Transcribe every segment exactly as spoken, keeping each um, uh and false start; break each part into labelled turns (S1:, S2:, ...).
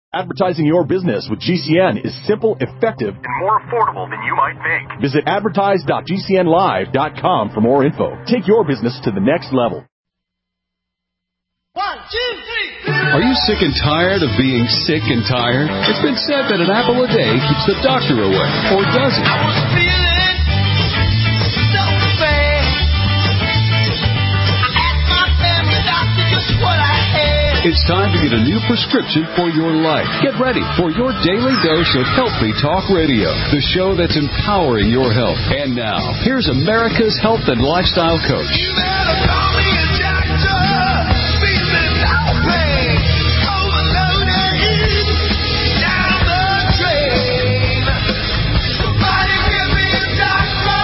S1: Advertising your business with G C N is simple, effective, and more affordable than you might think. Visit advertise dot g c n live dot com for more info. Take your business to the next level.
S2: One, two, three.
S3: Are you sick and tired of being sick and tired? It's been said that an apple a day keeps the doctor away, or does it?
S2: I was feeling so bad. I asked my family doctor just what I had.
S3: It's time to get a new prescription for your life. Get ready for your daily dose of Healthy Talk Radio, the show that's empowering your health. And now, here's America's health and lifestyle coach.
S2: You better call me a doctor. Feeling no pain. Overloaded. Down the drain. Somebody give me a doctor.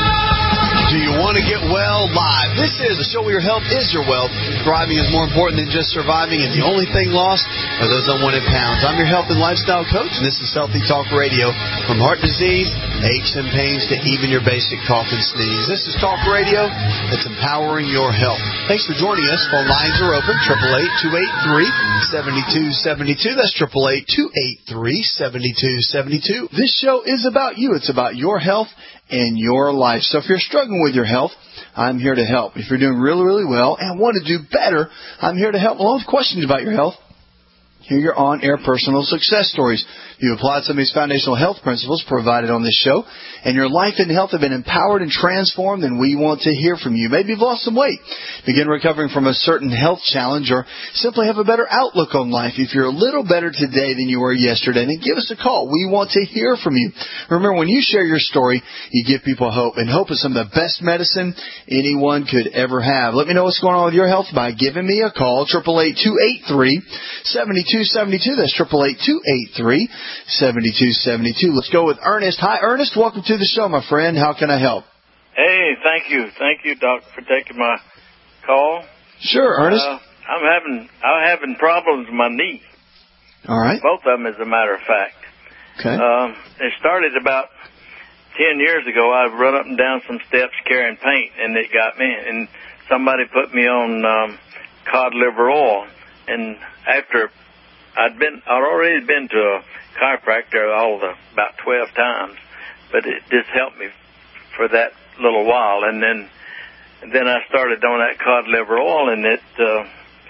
S4: Do you want to get well live? This is the show where your health is your wealth. Thriving is more important than just surviving, and the only thing lost are those unwanted pounds. I'm your health and lifestyle coach, and this is Healthy Talk Radio. From heart disease, aches and pains, to even your basic cough and sneeze. This is Talk Radio that's empowering your health. Thanks for joining us. Phone lines are open, eight eight eight, two eight three, seven two seven two. That's eight eight eight, two eight three, seven two seven two. This show is about you. It's about your health and your life. So if you're struggling with your health, I'm here to help. If you're doing really, really well and want to do better, I'm here to help. Along with questions about your health, hear your on-air personal success stories. You applied some of these foundational health principles provided on this show, and your life and health have been empowered and transformed, and we want to hear from you. Maybe you've lost some weight, begin recovering from a certain health challenge, or simply have a better outlook on life. If you're a little better today than you were yesterday, then give us a call. We want to hear from you. Remember, when you share your story, you give people hope, and hope is some of the best medicine anyone could ever have. Let me know what's going on with your health by giving me a call, eight eight eight, two eight three, seven two seven two. That's eight eight eight, two eight three, seven two seven two. Let's go with Ernest. Hi, Ernest. Welcome to the show, my friend. How can I help?
S5: Hey, thank you. Thank you, Doc, for taking my call.
S4: Sure, Ernest.
S5: Uh, I'm having I'm having problems with my knee.
S4: All right.
S5: Both of them, as a matter of fact.
S4: Okay.
S5: Um, it started about ten years ago. I've run up and down some steps carrying paint, and it got me. And somebody put me on um, cod liver oil. And after I'd been, I'd already been to a chiropractor all the about twelve times, but it just helped me for that little while. And then, and then I started on that cod liver oil, and it uh,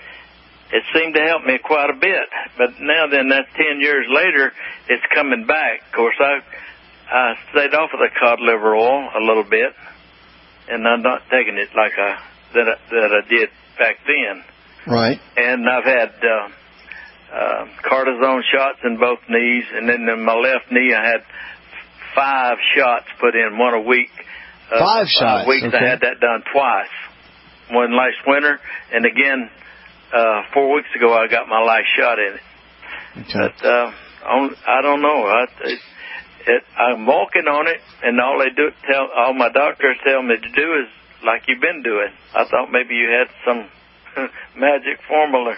S5: it seemed to help me quite a bit. But now, then, that's ten years later, it's coming back. Of course, I I stayed off of the cod liver oil a little bit, and I'm not taking it like I that I, that I did back then.
S4: Right.
S5: And I've had uh, uh, cortisone shots in both knees, and then in my left knee I had five shots put in, one a week. Uh,
S4: five shots.
S5: Five weeks.
S4: Okay.
S5: I had that done twice. One last winter, and again uh, four weeks ago I got my last shot in it.
S4: Okay.
S5: But uh, on, I don't know. I, it, it, I'm walking on it, and all they do tell all my doctors tell me to do is like you've been doing. I thought maybe you had some magic formula.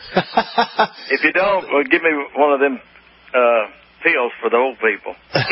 S5: If you don't, well, give me one of them uh, pills for the old people.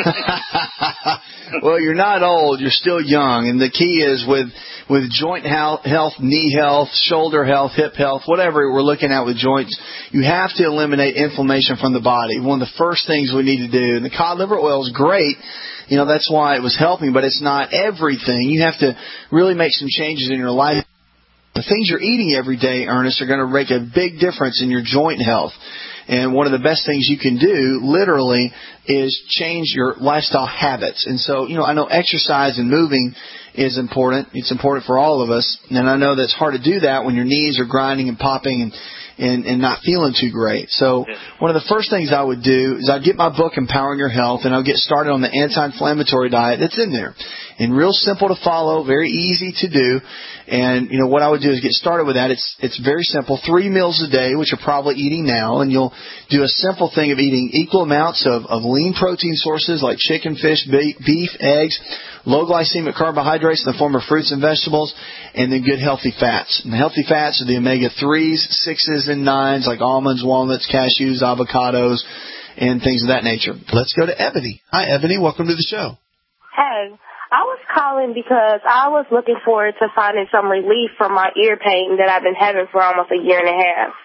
S4: Well, you're not old. You're still young. And the key is with with joint health, health, knee health, shoulder health, hip health, whatever we're looking at with joints, you have to eliminate inflammation from the body. One of the first things we need to do. And the cod liver oil is great. You know, that's why it was helping, but it's not everything. You have to really make some changes in your life. The things you're eating every day, Ernest, are going to make a big difference in your joint health. And one of the best things you can do, literally, is change your lifestyle habits. And so, you know, I know exercise and moving is important. It's important for all of us. And I know that's hard to do that when your knees are grinding and popping and And, and not feeling too great. So one of the first things I would do is I'd get my book, Empowering Your Health, and I'll get started on the anti-inflammatory diet that's in there. And real simple to follow, very easy to do. And, you know, what I would do is get started with that. It's it's very simple. Three meals a day, which you're probably eating now. And you'll do a simple thing of eating equal amounts of, of lean protein sources like chicken, fish, beef, eggs, low glycemic carbohydrates in the form of fruits and vegetables, and then good healthy fats. And the healthy fats are the omega threes, sixes, and nines like almonds, walnuts, cashews, avocados, and things of that nature. Let's go to Ebony. Hi, Ebony. Welcome to the show.
S6: Hey, I was calling because I was looking forward to finding some relief from my ear pain that I've been having for almost a year and a half.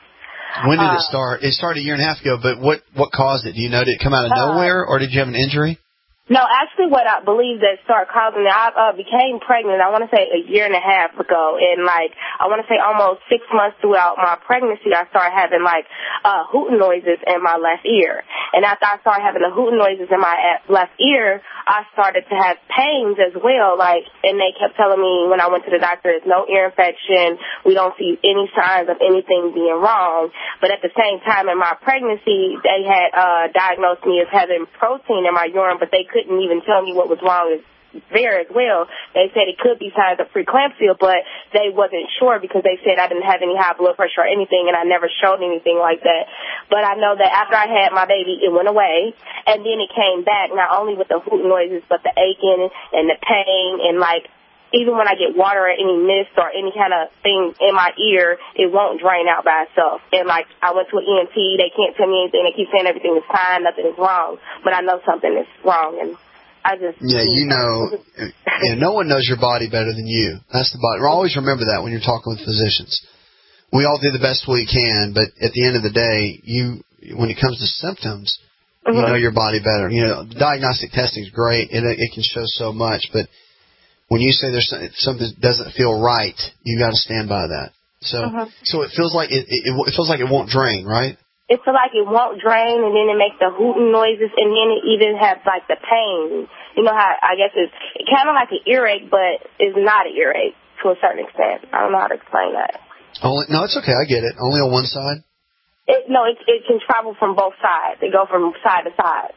S4: When did
S6: uh,
S4: it start? It started a year and a half ago, but what, what caused it? Do you know? Did it come out of nowhere, or did you have an injury?
S6: No, actually what I believe that started causing it, I uh, became pregnant, I want to say a year and a half ago, and like, I want to say almost six months throughout my pregnancy, I started having like, uh, hooting noises in my left ear. And after I started having the hooting noises in my left ear, I started to have pains as well, like, and they kept telling me when I went to the doctor, there's no ear infection, we don't see any signs of anything being wrong. But at the same time in my pregnancy, they had, uh, diagnosed me as having protein in my urine, but they couldn't couldn't even tell me what was wrong there as well. They said it could be signs of preeclampsia, but they wasn't sure because they said I didn't have any high blood pressure or anything, and I never showed anything like that. But I know that after I had my baby, it went away, and then it came back, not only with the hooting noises, but the aching and the pain, and like, even when I get water or any mist or any kind of thing in my ear, it won't drain out by itself. And, like, I went to an E N T. They can't tell me anything. They keep saying everything is fine, nothing is wrong. But I know something is wrong, and I just...
S4: Yeah, you know, you know, no one knows your body better than you. That's the body. Always remember that when you're talking with physicians. We all do the best we can, but at the end of the day, you, when it comes to symptoms, mm-hmm. you know your body better. You know, diagnostic testing is great. It, it can show so much, but when you say there's something that doesn't feel right, you got to stand by that. So, uh-huh. so it feels like it, it, it feels like it won't drain, right?
S6: It feels like it won't drain, and then it makes the hooting noises, and then it even has like the pain. You know how I guess it's it kind of like an earache, but it's not an earache to a certain extent. I don't know how to explain that.
S4: Only, no, it's okay. I get it. Only on one side.
S6: It, no, it, it can travel from both sides. They go from side to side.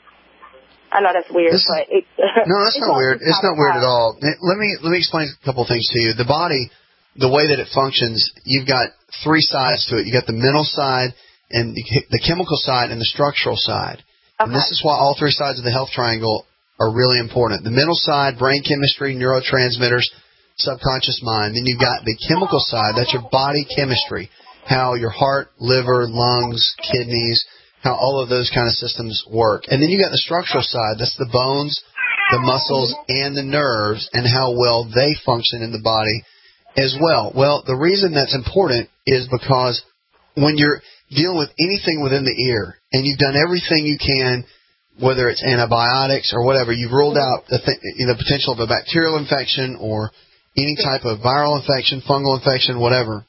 S6: I know that's weird,
S4: this,
S6: but it,
S4: no, that's not weird. It's not weird at all. Let me let me explain a couple of things to you. The body, the way that it functions, you've got three sides to it. You got the mental side, and the, the chemical side, and the structural side. Okay. And this is why all three sides of the health triangle are really important. The mental side, brain chemistry, neurotransmitters, subconscious mind. Then you've got the chemical side. That's your body chemistry, how your heart, liver, lungs, kidneys, how all of those kind of systems work. And then you got the structural side. That's the bones, the muscles, and the nerves, and how well they function in the body as well. Well, the reason that's important is because when you're dealing with anything within the ear, and you've done everything you can, whether it's antibiotics or whatever, you've ruled out the, th- the potential of a bacterial infection or any type of viral infection, fungal infection, whatever,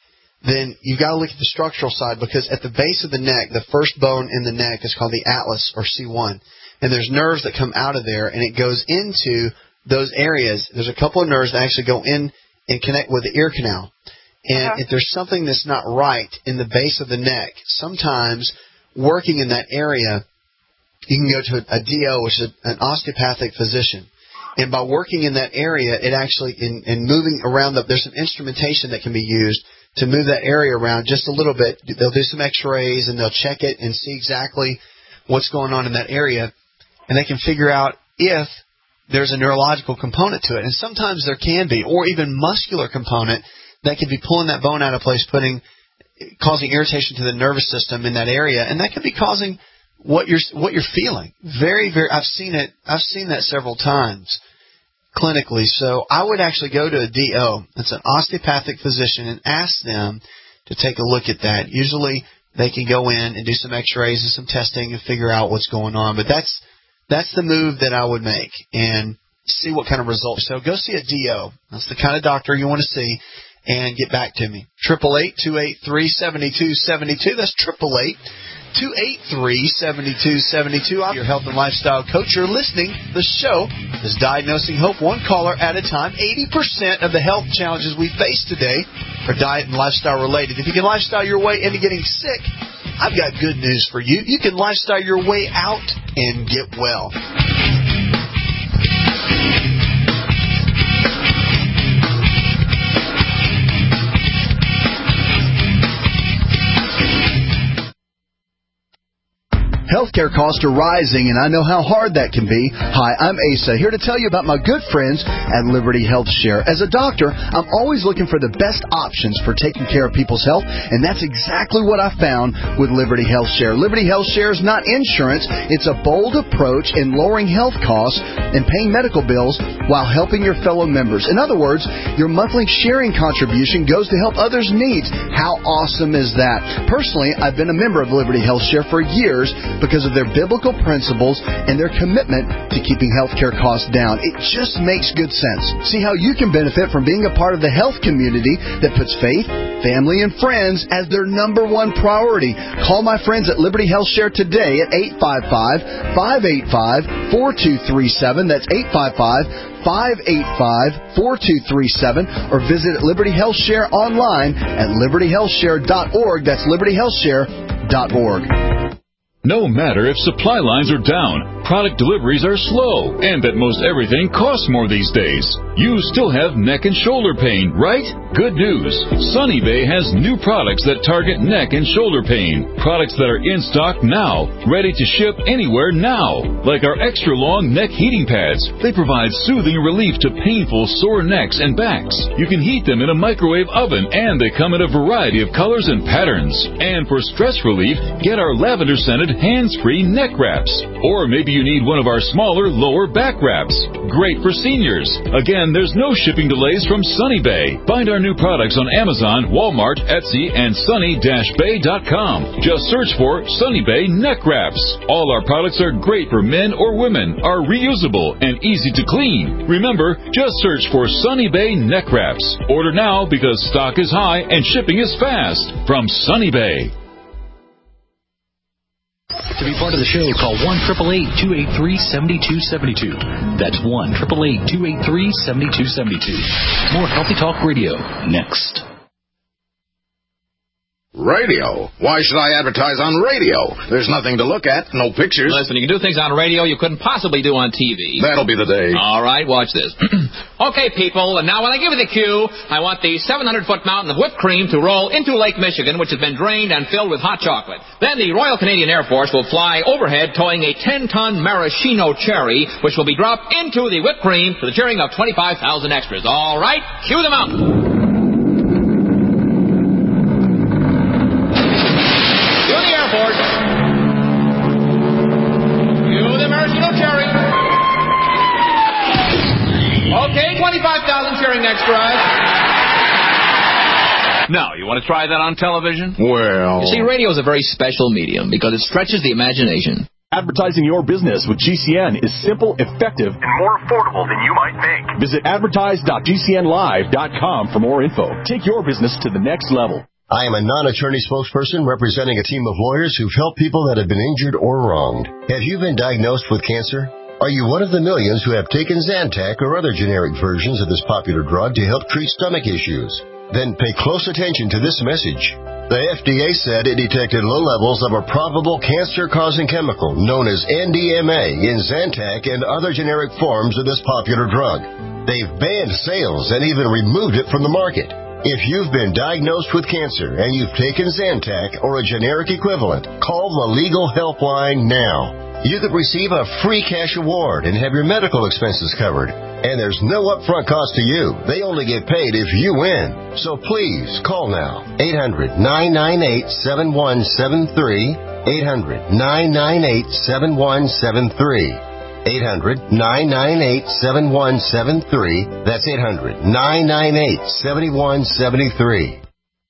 S4: then you've got to look at the structural side, because at the base of the neck, the first bone in the neck is called the atlas, or C one. And there's nerves that come out of there, and it goes into those areas. There's a couple of nerves that actually go in and connect with the ear canal. And uh-huh. if there's something that's not right in the base of the neck, sometimes working in that area, you can go to a D O, which is an osteopathic physician. And by working in that area, it actually, in, in moving around, the, there's some instrumentation that can be used to move that area around just a little bit. They'll do some x-rays, and they'll check it and see exactly what's going on in that area. And they can figure out if there's a neurological component to it. And sometimes there can be, or even muscular component that could be pulling that bone out of place, putting, causing irritation to the nervous system in that area. And that could be causing what you're, what you're feeling. Very, very, I've seen it, I've seen that several times clinically. So I would actually go to a D O, that's an osteopathic physician, and ask them to take a look at that. Usually they can go in and do some x-rays and some testing and figure out what's going on. But that's that's the move that I would make, and see what kind of results. So go see a D O. That's the kind of doctor you want to see, and get back to me. eight eight eight, two eight three, seven two seven two. That's eight eight eight, two eight three, seven two seven two. I'm your health and lifestyle coach. You're listening. The show is Diagnosing Hope, one caller at a time. eighty percent of the health challenges we face today are diet and lifestyle related. If you can lifestyle your way into getting sick, I've got good news for you. You can lifestyle your way out and get well. Healthcare costs are rising, and I know how hard that can be. Hi, I'm Asa, here to tell you about my good friends at Liberty Health Share. As a doctor, I'm always looking for the best options for taking care of people's health, and that's exactly what I found with Liberty Health Share. Liberty Health Share is not insurance. It's a bold approach in lowering health costs and paying medical bills while helping your fellow members. In other words, your monthly sharing contribution goes to help others' needs. How awesome is that? Personally, I've been a member of Liberty Health Share for years because of their biblical principles and their commitment to keeping healthcare costs down. It just makes good sense. See how you can benefit from being a part of the health community that puts faith, family, and friends as their number one priority. Call my friends at Liberty Health Share today at eight five five, five eight five, four two three seven. That's eight five five, five eight five, four two three seven, or visit Liberty Health Share online at liberty health share dot org. That's liberty health share dot org.
S3: No matter if supply lines are down, product deliveries are slow, and that most everything costs more these days, you still have neck and shoulder pain, right? Good news. Sunny Bay has new products that target neck and shoulder pain. Products that are in stock now, ready to ship anywhere now. Like our extra long neck heating pads. They provide soothing relief to painful sore necks and backs. You can heat them in a microwave oven, and they come in a variety of colors and patterns. And for stress relief, get our lavender scented hands-free neck wraps. Or maybe you need one of our smaller lower back wraps. Great for seniors. Again, there's no shipping delays from Sunny Bay. Find our new products on Amazon, Walmart, Etsy, and sunny dash bay dot com. Just search for Sunny Bay neck wraps. All our products are great for men or women, are reusable, and easy to clean. Remember, just search for Sunny Bay neck wraps. Order now because stock is high and shipping is fast. From Sunny Bay.
S7: To be part of the show, call one eight eight eight, two eight three, seven two seven two. That's one eight eight eight, two eight three, seven two seven two. More Healthy Talk Radio next.
S8: Radio? Why should I advertise on radio? There's nothing to look at, no pictures.
S9: Listen, you can do things on radio you couldn't possibly do on T V.
S8: That'll be the day.
S9: All right, watch this. Okay, people, and now when I give you the cue, I want the seven hundred foot mountain of whipped cream to roll into Lake Michigan, which has been drained and filled with hot chocolate. Then the Royal Canadian Air Force will fly overhead towing a ten ton maraschino cherry, which will be dropped into the whipped cream to the cheering of twenty-five thousand extras. All right, cue the mountain. Okay, twenty-five thousand cheering extras. Now, you want to try that on television?
S8: Well...
S9: You see, radio is a very special medium because it stretches the imagination.
S1: Advertising your business with G C N is simple, effective, and more affordable than you might think. Visit advertise dot G C N live dot com for more info. Take your business to the next level.
S10: I am a non-attorney spokesperson representing a team of lawyers who've helped people that have been injured or wronged. Have you been diagnosed with cancer? Are you one of the millions who have taken Zantac or other generic versions of this popular drug to help treat stomach issues? Then pay close attention to this message. The F D A said it detected low levels of a probable cancer-causing chemical known as N D M A in Zantac and other generic forms of this popular drug. They've banned sales and even removed it from the market. If you've been diagnosed with cancer and you've taken Zantac or a generic equivalent, call the Legal Helpline now. You could receive a free cash award and have your medical expenses covered. And there's no upfront cost to you. They only get paid if you win. So please, call now. eight hundred, nine nine eight, seven one seven three. eight hundred, nine nine eight, seven one seven three. eight hundred, nine nine eight, seven one seven three. That's eight hundred, nine nine eight, seven one seven three.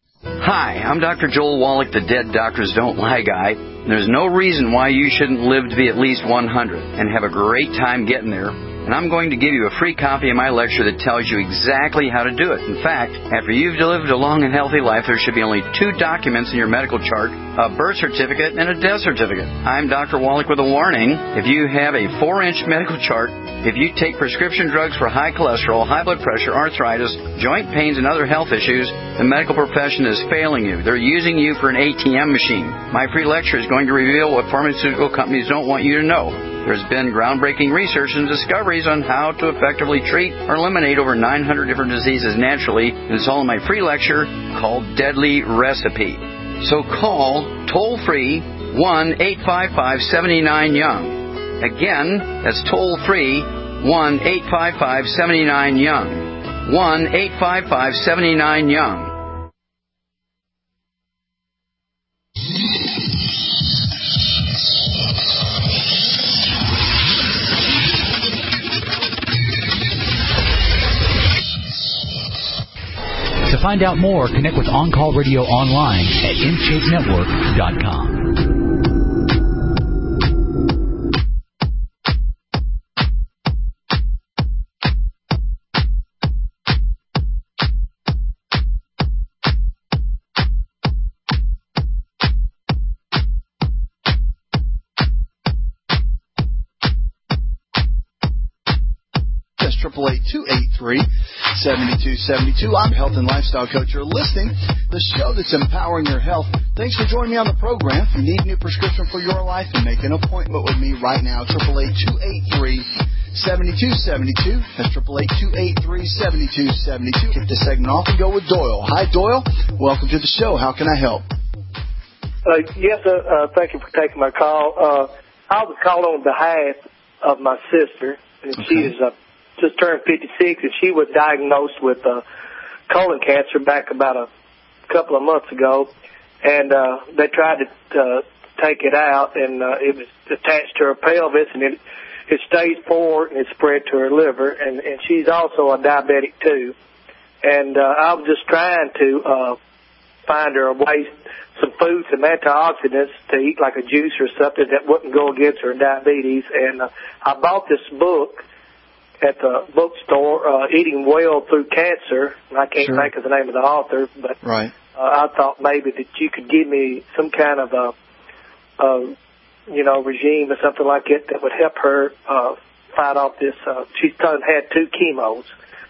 S11: Hi, I'm Doctor Joel Wallach, the Dead Doctors Don't Lie guy. There's no reason why you shouldn't live to be at least one hundred and have a great time getting there. And I'm going to give you a free copy of my lecture that tells you exactly how to do it. In fact, after you've lived a long and healthy life, there should be only two documents in your medical chart, a birth certificate and a death certificate. I'm Doctor Wallach with a warning. If you have a four-inch medical chart, if you take prescription drugs for high cholesterol, high blood pressure, arthritis, joint pains, and other health issues, the medical profession is failing you. They're using you for an A T M machine. My free lecture is going to reveal what pharmaceutical companies don't want you to know. There's been groundbreaking research and discoveries on how to effectively treat or eliminate over nine hundred different diseases naturally, and it's all in my free lecture called Deadly Recipe. So call toll-free one eight five five, seven nine, young. Again, that's toll-free, one eight five five, seven nine, young. one eight five five, seven nine, young.
S7: To find out more, connect with On Call Radio online at in shape network dot com.
S4: triple eight, two eight three, seven two seven two. I'm Health and Lifestyle Coach. You're listening to the show that's empowering your health. Thanks for joining me on the program. If you need a new prescription for your life, then make an appointment with me right now. triple eight, two eight three, seven two seven two. That's triple eight, two eight three, seven two seven two. Kick this segment off and go with Doyle. Hi, Doyle. Welcome to the show. How can I help?
S12: Uh, yes, uh, uh, thank you for taking my call. Uh, I was calling on behalf of my sister, and okay. she is uh, just turned fifty-six, and she was diagnosed with uh, colon cancer back about a couple of months ago, and uh, they tried to uh, take it out, and uh, it was attached to her pelvis, and it, it stage four, and it spread to her liver, and, and she's also a diabetic too. And uh, I was just trying to uh, find her a way, some food, some antioxidants to eat, like a juice or something that wouldn't go against her diabetes. And uh, I bought this book at the bookstore, uh, Eating Well Through Cancer. I can't
S4: Sure.
S12: think of the name of the author, but
S4: Right.
S12: uh, I thought maybe that you could give me some kind of a, a you know, regime or something like it that would help her uh, fight off this. Uh, she's done had two chemos.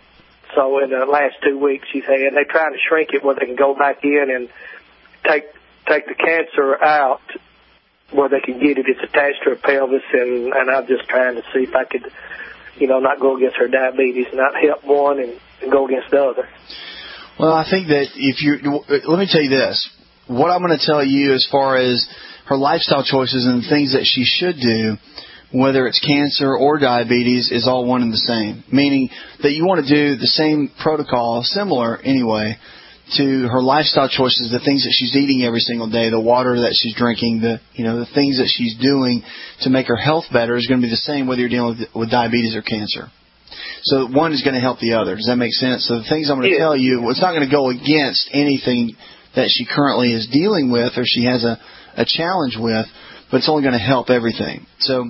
S12: So in the last two weeks she's had, they're trying to shrink it where they can go back in and take take the cancer out where they can get it. It's attached to her pelvis, and, and I'm just trying to see if I could, you know, not go against her diabetes, not help one and, and go against the other.
S4: Well, I think that if you, let me tell you this, what I'm going to tell you as far as her lifestyle choices and the things that she should do, whether it's cancer or diabetes, is all one and the same. Meaning that you want to do the same protocol, similar anyway, to her lifestyle choices, the things that she's eating every single day, the water that she's drinking, the you know the things that she's doing to make her health better is going to be the same whether you're dealing with, with diabetes or cancer. So one is going to help the other. Does that make sense? So the things I'm going to yeah. tell you, it's not going to go against anything that she currently is dealing with or she has a, a challenge with, but it's only going to help everything. So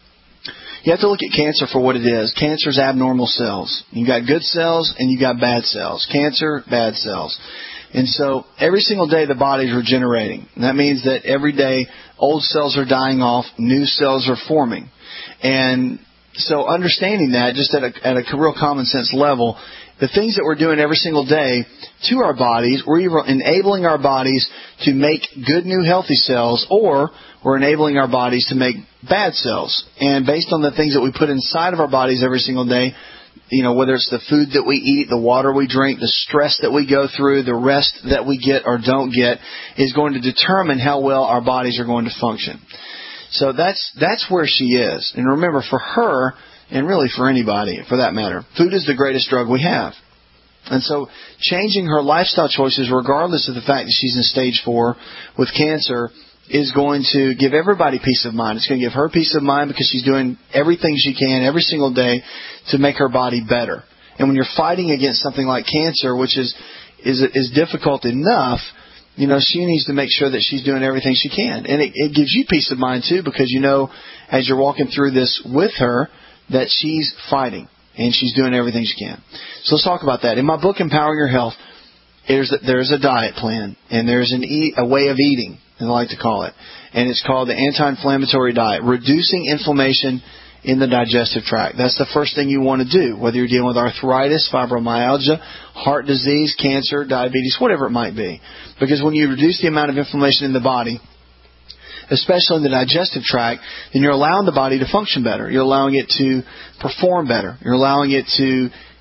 S4: you have to look at cancer for what it is. Cancer is abnormal cells. You've got good cells and you've got bad cells. Cancer, bad cells. And so every single day the body's regenerating. And that means that every day old cells are dying off, new cells are forming. And so understanding that just at a, at a real common sense level, the things that we're doing every single day to our bodies, we're either enabling our bodies to make good new healthy cells, or we're enabling our bodies to make bad cells. And based on the things that we put inside of our bodies every single day, you know, whether it's the food that we eat, the water we drink, the stress that we go through, the rest that we get or don't get, is going to determine how well our bodies are going to function. So that's that's where she is. And remember, for her, and really for anybody, for that matter, food is the greatest drug we have. And so changing her lifestyle choices, regardless of the fact that she's in stage four with cancer, is going to give everybody peace of mind. It's going to give her peace of mind because she's doing everything she can every single day to make her body better. And when you're fighting against something like cancer, which is is is difficult enough, you know, she needs to make sure that she's doing everything she can. And it, it gives you peace of mind, too, because you know, as you're walking through this with her, that she's fighting and she's doing everything she can. So let's talk about that. In my book, Empowering Your Health, there's a, there's a diet plan, and there's an eat, a way of eating, as I like to call it. And it's called the anti-inflammatory diet, reducing inflammation in the digestive tract. That's the first thing you want to do, whether you're dealing with arthritis, fibromyalgia, heart disease, cancer, diabetes, whatever it might be. Because when you reduce the amount of inflammation in the body, especially in the digestive tract, then you're allowing the body to function better. You're allowing it to perform better. You're allowing it to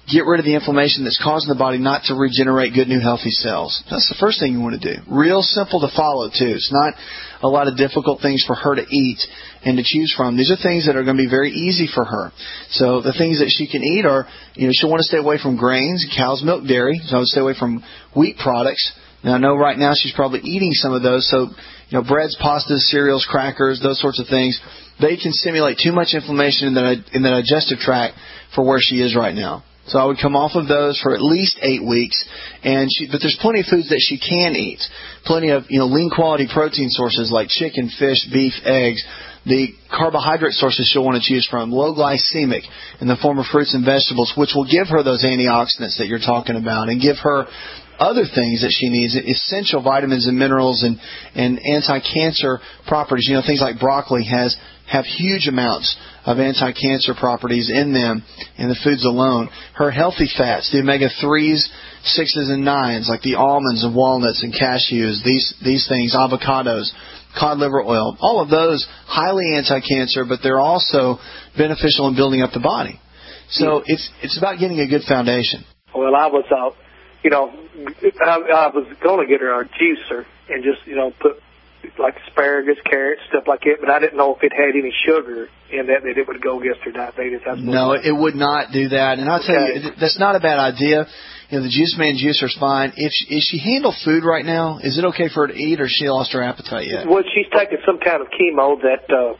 S13: get rid of the inflammation that's causing the body not to regenerate good, new, healthy cells. That's the first thing you want to do. Real simple to follow, too. It's not a lot of difficult things for her to eat and to choose from. These are things that are going to be very easy for her. So the things that she can eat are, you know, she'll want to stay away from grains, cow's milk, dairy. So I would stay away from wheat products. Now, I know right now she's probably eating some of those. So, you know, breads, pastas, cereals, crackers, those sorts of things, they can stimulate too much inflammation in the, in the digestive tract for where she is right now. So I would come off of those for at least eight weeks, and she, but there's plenty of foods that she can eat. Plenty of, you know, lean quality protein sources like chicken, fish, beef, eggs. The carbohydrate sources she'll want to choose from, low glycemic in the form of fruits and vegetables, which will give her those antioxidants that you're talking about and give her other things that she needs, essential vitamins and minerals and, and anti-cancer properties. You know, things like broccoli has have huge amounts of anti-cancer properties in them in the foods alone. Her healthy fats, the omega threes, sixes, and nines, like the almonds and walnuts and cashews, these these things, avocados, cod liver oil, all of those highly anti-cancer, but they're also beneficial in building up the body. So it's it's about getting a good foundation.
S12: Well, I was, uh, you know, I, I was going to get her a juicer and just, you know, put like asparagus, carrots, stuff like that, but I didn't know if it had any sugar in that, that it would go against her diabetes. That's
S13: no, it would not do that. And I'll tell okay. you, that's not a bad idea. You know, the Juice Man juicer's fine. If she, is she handle food right now? Is it okay for her to eat, or she lost her appetite yet?
S12: Well, she's taking some kind of chemo that uh,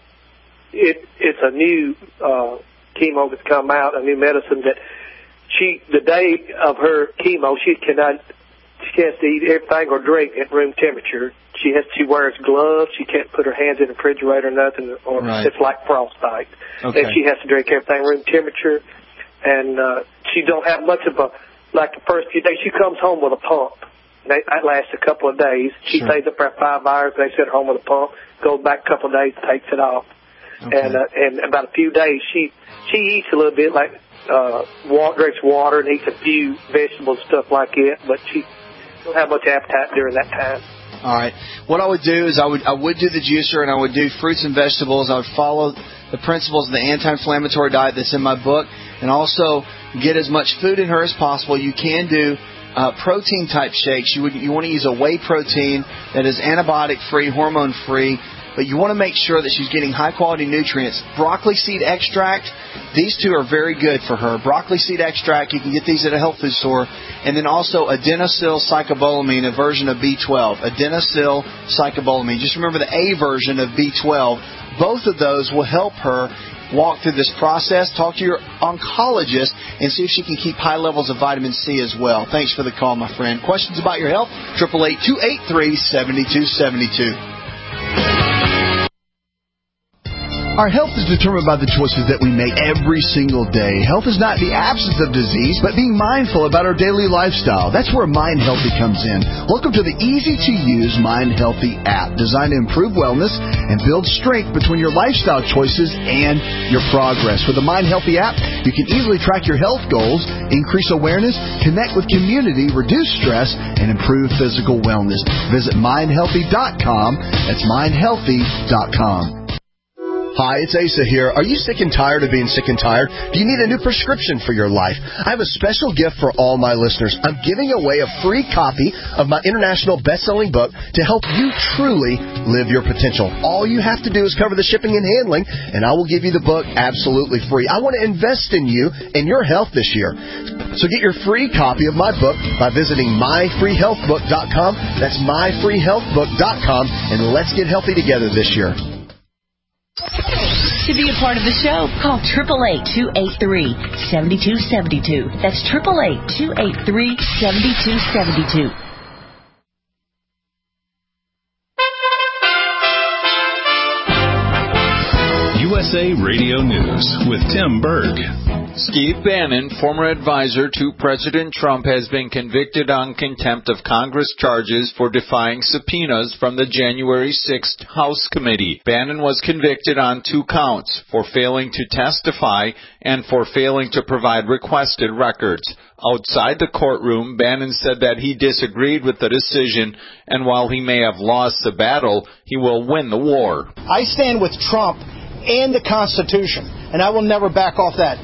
S12: it it's a new uh, chemo that's come out, a new medicine that she the day of her chemo she cannot she has to eat everything or drink at room temperature. She has she wears gloves. She can't put her hands in the refrigerator or nothing, or right. It's like frostbite. Okay. And she has to drink everything room temperature, and uh, she don't have much of a like the first few days. She comes home with a pump. That, that lasts a couple of days. She sure. stays up there five hours. They send her home with a pump. Goes back a couple of days, takes it off, okay. and uh, and about a few days she she eats a little bit, like uh, water, drinks water, and eats a few vegetables, stuff like that. But she don't have much appetite during that time.
S13: All right. What I would do is I would I would do the juicer, and I would do fruits and vegetables. I would follow the principles of the anti-inflammatory diet that's in my book, and also get as much food in her as possible. You can do uh, protein-type shakes. You would you want to use a whey protein that is antibiotic-free, hormone-free, but you want to make sure that she's getting high-quality nutrients. Broccoli seed extract, these two are very good for her. Broccoli seed extract, you can get these at a health food store. And then also adenosyl cyclobolamine, a version of B twelve. Adenosyl cyclobolamine. Just remember the A version of B twelve. Both of those will help her walk through this process. Talk to your oncologist and see if she can keep high levels of vitamin C as well. Thanks for the call, my friend. Questions about your health? eight eight eight, two eight three, seven two seven two.
S14: Our health is determined by the choices that we make every single day. Health is not the absence of disease, but being mindful about our daily lifestyle. That's where Mind Healthy comes in. Welcome to the easy-to-use Mind Healthy app, designed to improve wellness and build strength between your lifestyle choices and your progress. With the Mind Healthy app, you can easily track your health goals, increase awareness, connect with community, reduce stress, and improve physical wellness. Visit mind healthy dot com. That's mind healthy dot com.
S15: Hi, it's Asa here. Are you sick and tired of being sick and tired? Do you need a new prescription for your life? I have a special gift for all my listeners. I'm giving away a free copy of my international best-selling book to help you truly live your potential. All you have to do is cover the shipping and handling, and I will give you the book absolutely free. I want to invest in you and your health this year. So get your free copy of my book by visiting my free health book dot com. That's my free health book dot com, and let's get healthy together this year.
S16: To be a part of the show, call eight eight eight, two eight three, seven two seven two. That's eight eight eight, two eight three, seven two seven two.
S3: U S A Radio News with Tim Berg.
S17: Steve Bannon, former advisor to President Trump, has been convicted on contempt of Congress charges for defying subpoenas from the January sixth House Committee. Bannon was convicted on two counts, for failing to testify and for failing to provide requested records. Outside the courtroom, Bannon said that he disagreed with the decision, and while he may have lost the battle, he will win the war.
S18: I stand with Trump and the Constitution, and I will never back off that, ever.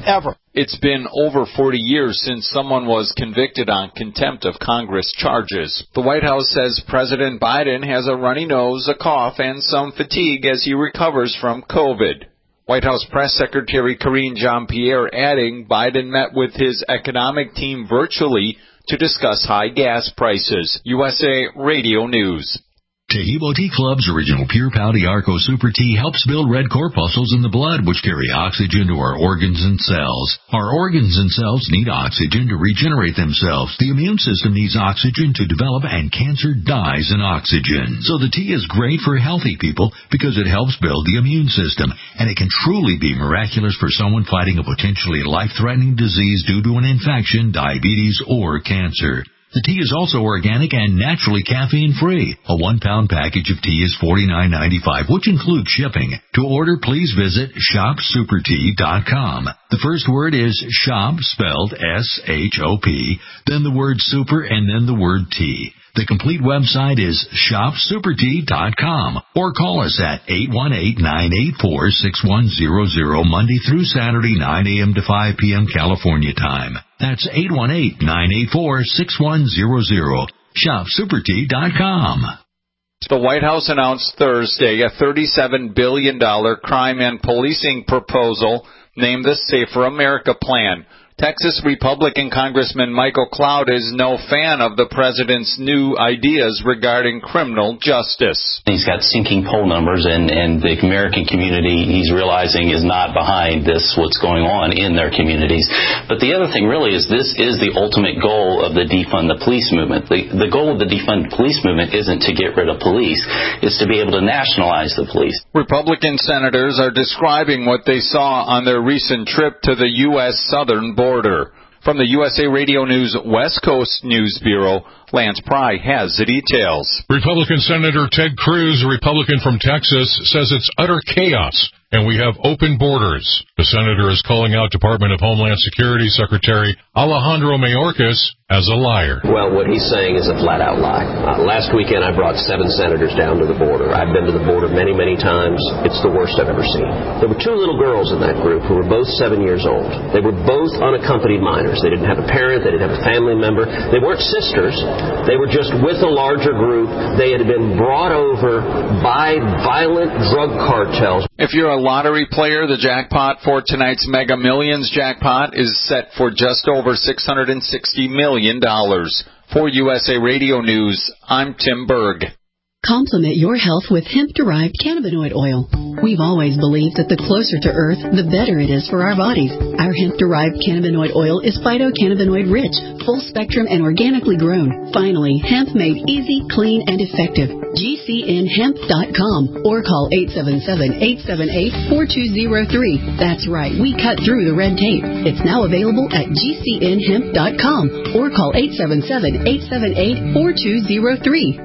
S17: It's been over forty years since someone was convicted on contempt of Congress charges. The White House says President Biden has a runny nose, a cough, and some fatigue as he recovers from COVID. White House Press Secretary Karine Jean-Pierre adding Biden met with his economic team virtually to discuss high gas prices. U S A Radio News.
S18: Tahibo Tea Club's original Pure Pouty Arco Super Tea helps build red corpuscles in the blood, which carry oxygen to our organs and cells. Our organs and cells need oxygen to regenerate themselves. The immune system needs oxygen to develop, and cancer dies in oxygen. So the tea is great for healthy people because it helps build the immune system, and it can truly be miraculous for someone fighting a potentially life-threatening disease due to an infection, diabetes, or cancer. The tea is also organic and naturally caffeine-free. A one-pound package of tea is forty-nine ninety-five, which includes shipping. To order, please visit shop super tea dot com. The first word is shop, spelled S H O P, then the word super, and then the word tea. The complete website is shop super tea dot com, or call us at eight one eight, nine eight four, six one zero zero Monday through Saturday, nine a.m. to five p.m. California time. That's eight one eight, nine eight four, six one zero zero. shop super tea dot com.
S17: The White House announced Thursday a thirty-seven billion dollars crime and policing proposal named the Safer America Plan. Texas Republican Congressman Michael Cloud is no fan of the president's new ideas regarding criminal justice.
S19: He's got sinking poll numbers, and, and the American community, he's realizing, is not behind this, what's going on in their communities. But the other thing really is this is the ultimate goal of the defund the police movement. The, the goal of the defund the police movement isn't to get rid of police. It's to be able to nationalize the police.
S17: Republican senators are describing what they saw on their recent trip to the U S southern border. From the U S A Radio News West Coast News Bureau, Lance Pry has the details.
S20: Republican Senator Ted Cruz, a Republican from Texas, says it's utter chaos and we have open borders. The senator is calling out Department of Homeland Security Secretary Alejandro Mayorkas as a liar.
S21: Well, what he's saying is a flat-out lie. Uh, last weekend, I brought seven senators down to the border. I've been to the border many, many times. It's the worst I've ever seen. There were two little girls in that group who were both seven years old. They were both unaccompanied minors. They didn't have a parent. They didn't have a family member. They weren't sisters. They were just with a larger group. They had been brought over by violent drug cartels.
S17: If you're a lottery player, the jackpot for tonight's Mega Millions jackpot is set for just over six hundred sixty million dollars. For U S A Radio News, I'm Tim Berg.
S22: Complement your health with hemp-derived cannabinoid oil. We've always believed that the closer to Earth, the better it is for our bodies. Our hemp-derived cannabinoid oil is phytocannabinoid-rich, full-spectrum, and organically grown. Finally, hemp made easy, clean, and effective. G C N hemp dot com or call eight seven seven, eight seven eight, four two zero three. That's right, we cut through the red tape. It's now available at G C N hemp dot com or call eight seven seven, eight seven eight, four two zero three.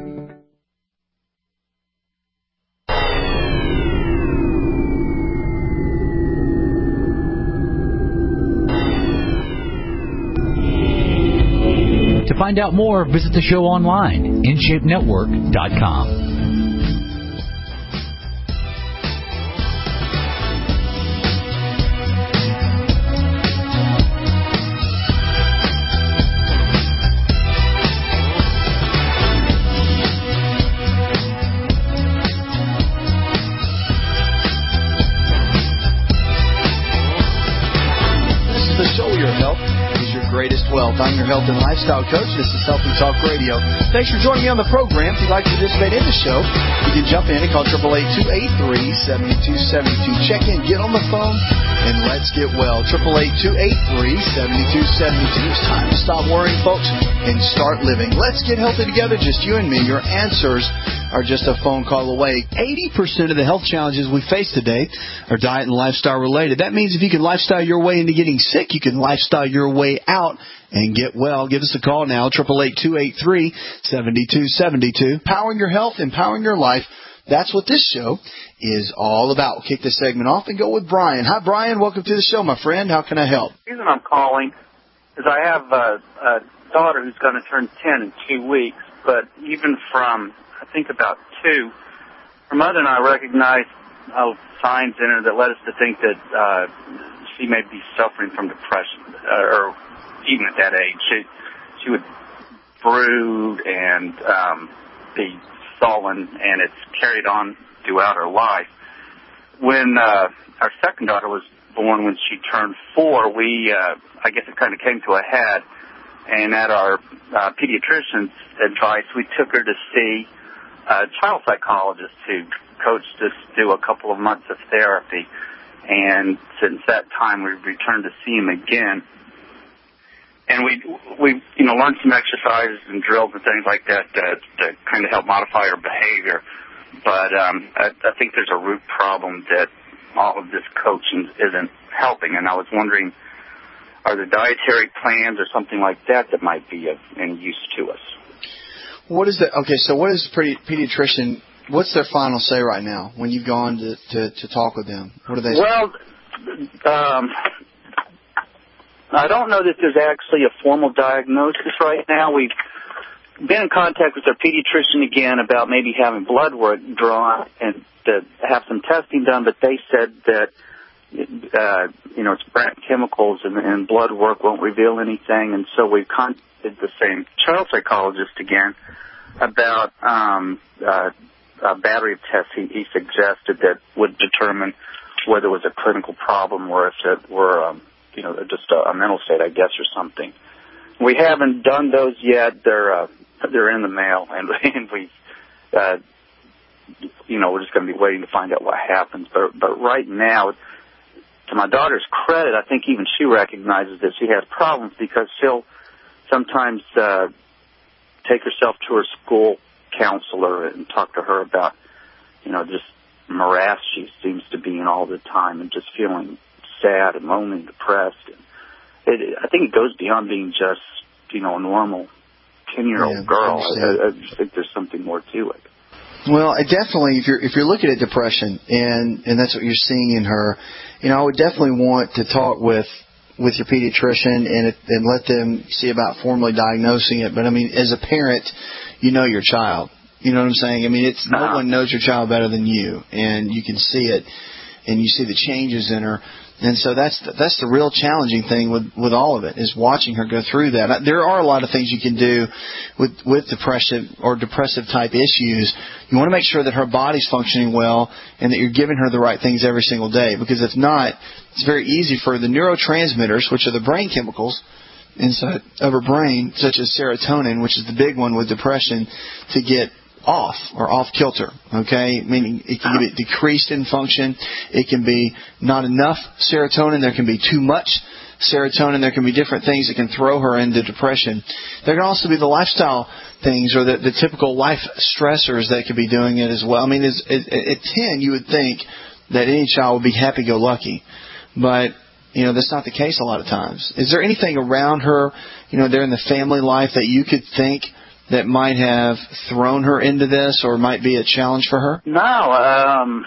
S7: To find out more, visit the show online, in shape network dot com.
S13: Wealth. I'm your health and lifestyle coach. This is Healthy Talk Radio. Thanks for joining me on the program. If you'd like to participate in the show, you can jump in and call eight eight eight, two eight three, seven two seven two. Check in, get on the phone, and let's get well. eight eight eight, two eight three, seven two seven two. It's time to stop worrying, folks, and start living. Let's get healthy together, just you and me. Your answers are just a phone call away. eighty percent of the health challenges we face today are diet and lifestyle related. That means if you can lifestyle your way into getting sick, you can lifestyle your way out and get well. Give us a call now, eight eight eight, two eight three, seven two seven two. Powering your health, empowering your life. That's what this show is all about. We'll kick this segment off and go with Brian. Hi, Brian. Welcome to the show, my friend. How can I help?
S23: The reason I'm calling is I have a, a daughter who's going to turn ten in two weeks, but even from, I think, about two, her mother and I recognized uh, signs in her that led us to think that uh, she may be suffering from depression, uh, or even at that age. She, she would brood and um, be sullen, and it's carried on throughout her life. When uh, our second daughter was born, when she turned four, we, uh, I guess it kind of came to a head, and at our uh, pediatrician's advice, we took her to see a child psychologist who coached us through a couple of months of therapy. And since that time, we've returned to see him again. And we, we, you know, learned some exercises and drills and things like that to, to kind of help modify her behavior. But um, I, I think there's a root problem that all of this coaching isn't helping. And I was wondering, are there dietary plans or something like that that might be of any use to us?
S13: What is the okay? So what is the pediatrician? What's their final say right now when you've gone to, to, to talk with them? What do they say?
S23: Well, um, I don't know that there's actually a formal diagnosis right now. We've been in contact with our pediatrician again about maybe having blood work drawn and to have some testing done, but they said that, uh, you know, it's brain chemicals and, and blood work won't reveal anything, and so we've contacted the same child psychologist again about um, uh, a battery of tests he, he suggested that would determine whether it was a clinical problem or if it were, um, you know, just a, a mental state, I guess, or something. We haven't done those yet. They're uh, they're in the mail, and, and we, uh, you know, we're just going to be waiting to find out what happens. But but right now, to my daughter's credit, I think even she recognizes that she has problems because she'll sometimes uh, take herself to her school counselor and talk to her about, you know, just morass she seems to be in all the time and just feeling sad and lonely and depressed. And it, I think it goes beyond being just, you know, a normal ten-year-old
S13: yeah,
S23: girl.
S13: I,
S23: I, I just think there's something more to it.
S13: Well, I definitely, if you're if you're looking at depression and and that's what you're seeing in her, you know, I would definitely want to talk with with your pediatrician and and let them see about formally diagnosing it. But I mean, as a parent, you know your child. You know what I'm saying? I mean, it's no one knows your child better than you, and you can see it, and you see the changes in her. And so that's the, that's the real challenging thing with, with all of it, is watching her go through that. There are a lot of things you can do with, with depression or depressive type issues. You want to make sure that her body's functioning well and that you're giving her the right things every single day. Because if not, it's very easy for the neurotransmitters, which are the brain chemicals inside of her brain, such as serotonin, which is the big one with depression, to get off or off kilter, okay? Meaning it can be decreased in function. It can be not enough serotonin. There can be too much serotonin. There can be different things that can throw her into depression. There can also be the lifestyle things or the, the typical life stressors that could be doing it as well. I mean, as, at, at ten, you would think that any child would be happy-go-lucky, but you know, that's not the case a lot of times. Is there anything around her, you know, there in the family life that you could think that might have thrown her into this or might be a challenge for her?
S23: No, um,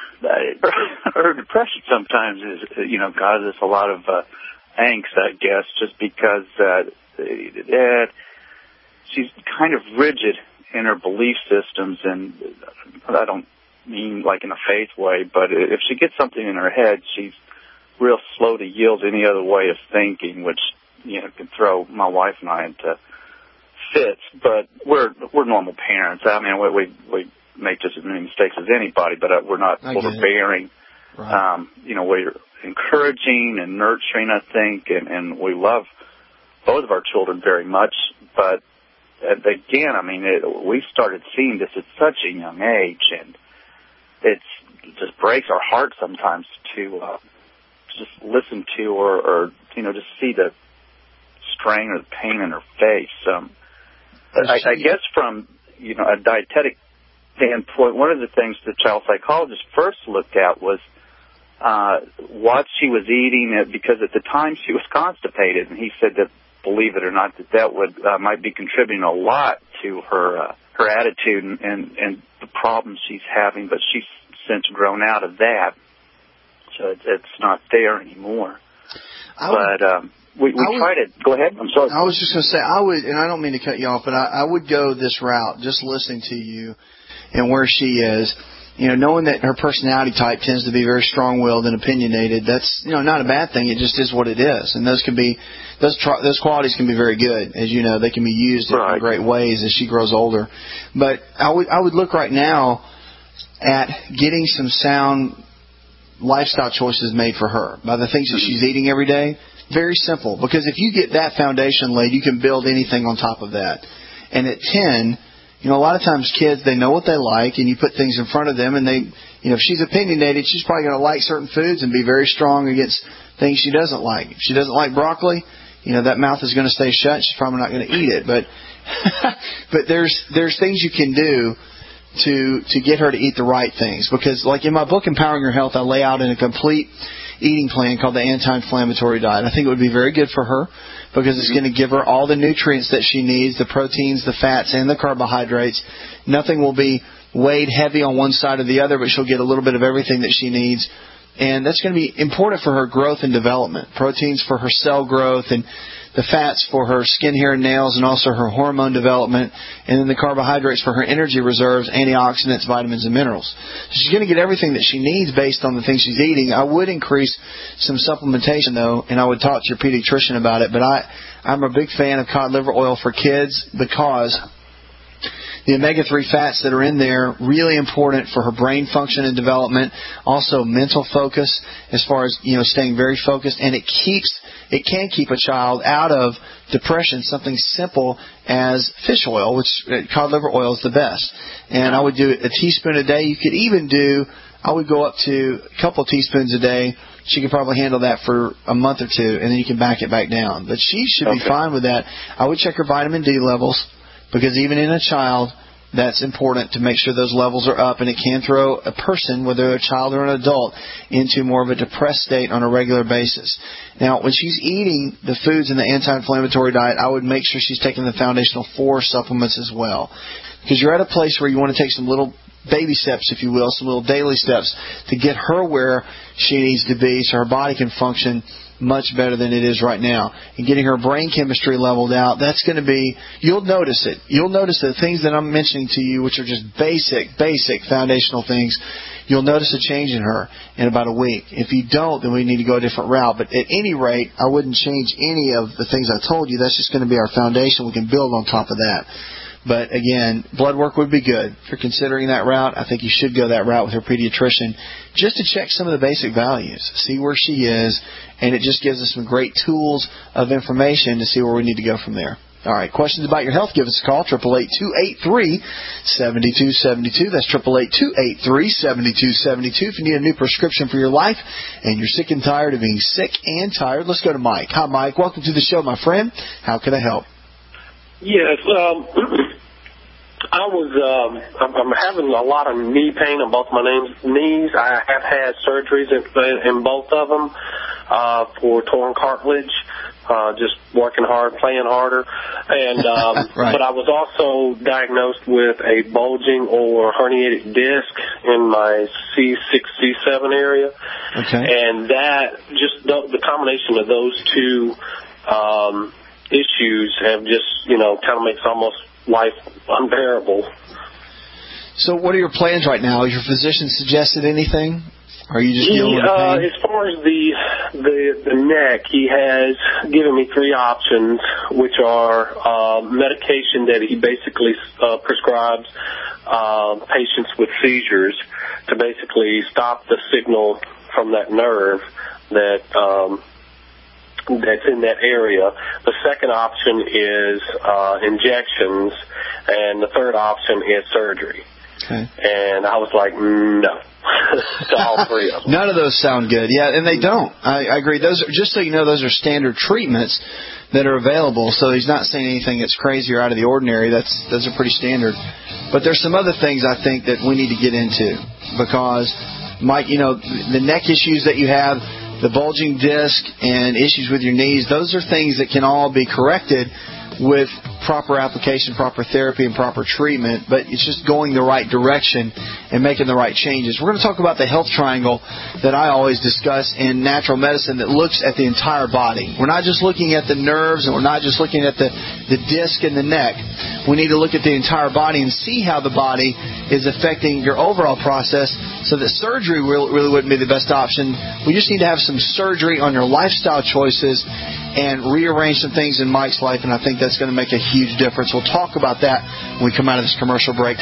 S23: her depression sometimes is, you know, causes a lot of uh, angst, I guess, just because uh, uh, she's kind of rigid in her belief systems, and I don't mean like in a faith way, but if she gets something in her head, she's real slow to yield to any other way of thinking, which, you know, can throw my wife and I into fits. But we're we're normal parents. I mean, we we, we make just as many mistakes as anybody, but uh, we're not overbearing. Right. Um, you know, we're encouraging and nurturing, I think, and, and we love both of our children very much. But uh, again, I mean, it, we started seeing this at such a young age, and it's, it just breaks our heart sometimes to uh, just listen to or, or, you know, just see the strain or the pain in her face. Um, I, I guess from, you know, a dietetic standpoint, one of the things the child psychologist first looked at was uh, what she was eating, because at the time she was constipated, and he said that, believe it or not, that that would uh, might be contributing a lot to her uh, her attitude and, and, and the problems she's having, but she's since grown out of that, so it's, it's not there anymore. I would, but um, we, we tried it. Go ahead. I'm sorry.
S13: I was just going to say, I would, and I don't mean to cut you off, but I, I would go this route, just listening to you and where she is. you know, knowing that her personality type tends to be very strong-willed and opinionated, that's, you know, not a bad thing. It just is what it is. And those can be, those tr- those qualities can be very good. As you know, they can be used right. in great ways as she grows older. But I would, I would look right now at getting some sound lifestyle choices made for her by the things that she's eating every day. Very simple. Because if you get that foundation laid, you can build anything on top of that. And at ten, you know, a lot of times kids, they know what they like, and you put things in front of them, and they, you know, if she's opinionated, she's probably going to like certain foods and be very strong against things she doesn't like. If she doesn't like broccoli, you know, that mouth is going to stay shut. She's probably not going to eat it. But but there's there's things you can do to to get her to eat the right things. Because, like in my book, Empowering Your Health, I lay out in a complete eating plan called the anti-inflammatory diet. I think it would be very good for her because it's going to give her all the nutrients that she needs, the proteins, the fats, and the carbohydrates. Nothing will be weighed heavy on one side or the other, but she'll get a little bit of everything that she needs. And that's going to be important for her growth and development. Proteins for her cell growth, and the fats for her skin, hair, and nails, and also her hormone development, and then the carbohydrates for her energy reserves, antioxidants, vitamins, and minerals. So she's going to get everything that she needs based on the things she's eating. I would increase some supplementation, though, and I would talk to your pediatrician about it, but I, I'm a big fan of cod liver oil for kids because the omega three fats that are in there, really important for her brain function and development. Also mental focus as far as, you know, staying very focused. And it keeps, it can keep a child out of depression, something simple as fish oil, which cod liver oil is the best. And I would do a teaspoon a day. You could even do, I would go up to a couple teaspoons a day. She could probably handle that for a month or two, and then you can back it back down. But she should okay. be fine with that. I would check her vitamin D levels, because even in a child, that's important to make sure those levels are up, and it can throw a person, whether they're a child or an adult, into more of a depressed state on a regular basis. Now, when she's eating the foods in the anti-inflammatory diet, I would make sure she's taking the Foundational Four supplements as well, because you're at a place where you want to take some little baby steps, if you will, some little daily steps to get her where she needs to be so her body can function much better than it is right now. And getting her brain chemistry leveled out, that's going to be, you'll notice it. You'll notice the things that I'm mentioning to you, which are just basic, basic foundational things, you'll notice a change in her in about a week. If you don't, then we need to go a different route. But at any rate, I wouldn't change any of the things I told you. That's just going to be our foundation. We can build on top of that. But again, blood work would be good. If you're considering that route, I think you should go that route with your pediatrician just to check some of the basic values, see where she is, and it just gives us some great tools of information to see where we need to go from there. All right, questions about your health, give us a call, eight eight eight, two eight three, seven two seven two. That's eight eight eight, two eight three, seven two seven two. If you need a new prescription for your life and you're sick and tired of being sick and tired, let's go to Mike. Hi, Mike. Welcome to the show, my friend. How can I help?
S2: Yes, um, I was, um, I'm, I'm having a lot of knee pain on both my knees. I have had surgeries in, in both of them uh, for torn cartilage, uh, just working hard, playing harder. And um, right. But I was also diagnosed with a bulging or herniated disc in my C six, C seven area.
S13: Okay.
S2: And that, just the, the combination of those two um issues have just, you know, kind of makes almost life unbearable.
S13: So what are your plans right now? Has your physician suggested anything? Or are you just dealing with
S2: uh,
S13: pain?
S2: As far as the, the the neck, he has given me three options, which are uh, medication that he basically uh, prescribes uh, patients with seizures to basically stop the signal from that nerve that um, that's in that area. The second option is uh, injections, and the third option is surgery.
S13: Okay.
S2: And I was like, no, to all three of them.
S13: None of those sound good. Yeah, and they don't. I, I agree. Those are, just so you know, those are standard treatments that are available. So he's not saying anything that's crazy or out of the ordinary. That's those are pretty standard. But there's some other things I think that we need to get into because, Mike, you know, the neck issues that you have, the bulging disc and issues with your knees, those are things that can all be corrected with proper application, proper therapy, and proper treatment, but it's just going the right direction and making the right changes. We're going to talk about the health triangle that I always discuss in natural medicine that looks at the entire body. We're not just looking at the nerves and we're not just looking at the, the disc and the neck. We need to look at the entire body and see how the body is affecting your overall process, so that surgery really, really wouldn't be the best option. We just need to have some surgery on your lifestyle choices and rearrange some things in Mike's life, and I think that's going to make a huge difference. We'll talk about that when we come out of this commercial break.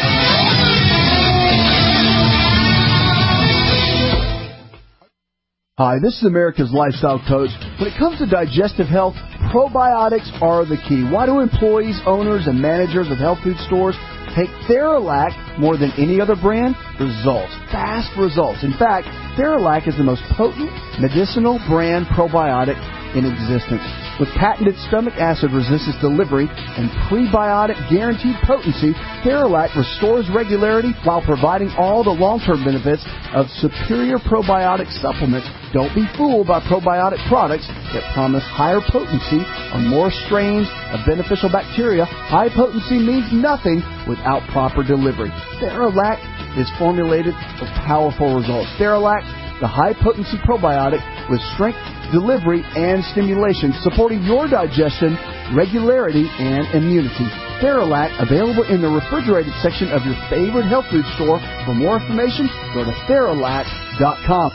S14: Hi, this is America's Lifestyle Coach. When it comes to digestive health, probiotics are the key. Why do employees, owners, and managers of health food stores take Theralac more than any other brand? Results. Fast results. In fact, Theralac is the most potent medicinal brand probiotic in existence. With patented stomach acid resistance delivery and prebiotic guaranteed potency, Theralac restores regularity while providing all the long-term benefits of superior probiotic supplements. Don't be fooled by probiotic products that promise higher potency or more strains of beneficial bacteria. High potency means nothing without proper delivery. Theralac is formulated for powerful results. Theralac, the high-potency probiotic with strength, delivery, and stimulation, supporting your digestion, regularity, and immunity. Theralac, available in the refrigerated section of your favorite health food store. For more information, go to Theralac dot com.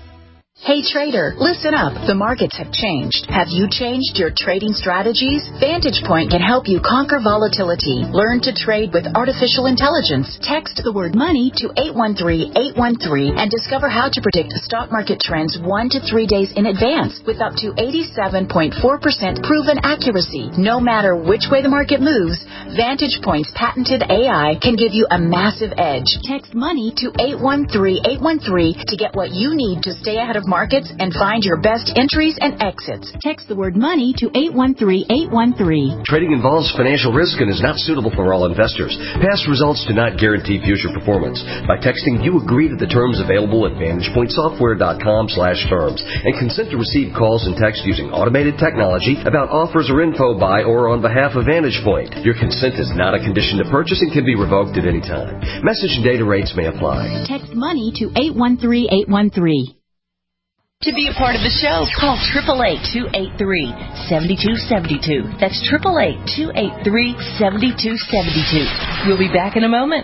S5: Hey trader, listen up. The markets have changed. Have you changed your trading strategies? Vantage Point can help you conquer volatility. Learn to trade with artificial intelligence. Text the word money to eight one three, eight one three and discover how to predict stock market trends one to three days in advance with up to eighty-seven point four percent proven accuracy. No matter which way the market moves, Vantage Point's patented A I can give you a massive edge. Text money to eight one three, eight one three to get what you need to stay ahead of markets and find your best entries and exits. Text the word money to eight one three, eight one three.
S6: Trading involves financial risk and is not suitable for all investors. Past results do not guarantee future performance. By texting, you agree to the terms available at vantage point software dot com slash terms and consent to receive calls and text using automated technology about offers or info by or on behalf of Vantage Point. Your consent is not a condition to purchase and can be revoked at any time. Message and data rates may apply.
S5: Text money to eight one three, eight one three. To be a part of the show, call eight eight eight, two eight three, seven two seven two. That's eight eight eight, two eight three, seven two seven two. We'll be back in a moment.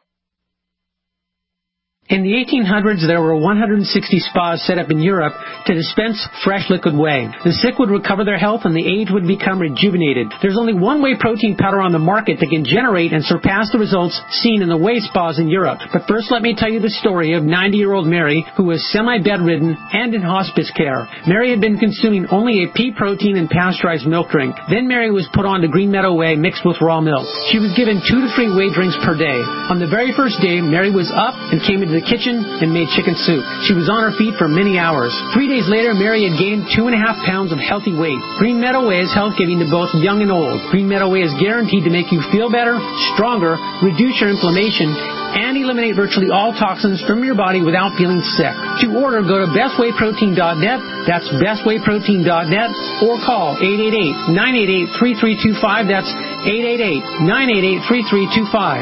S8: In the eighteen hundreds, there were one hundred sixty spas set up in Europe to dispense fresh liquid whey. The sick would recover their health and the aged would become rejuvenated. There's only one whey protein powder on the market that can generate and surpass the results seen in the whey spas in Europe. But first, let me tell you the story of ninety-year-old Mary, who was semi-bedridden and in hospice care. Mary had been consuming only a pea protein and pasteurized milk drink. Then Mary was put on to Green Meadow Whey mixed with raw milk. She was given two to three whey drinks per day. On the very first day, Mary was up and came into the kitchen and made chicken soup. She was on her feet for many hours. Three days later, Mary had gained two and a half pounds of healthy weight. Green Meadow Whey is health-giving to both young and old. Green Meadow Whey is guaranteed to make you feel better, stronger, reduce your inflammation, and eliminate virtually all toxins from your body without feeling sick. To order, go to best whey protein dot net. That's best whey protein dot net, or call eight eight eight, nine eight eight, three three two five. That's eight eight eight, nine eight eight, three three two five.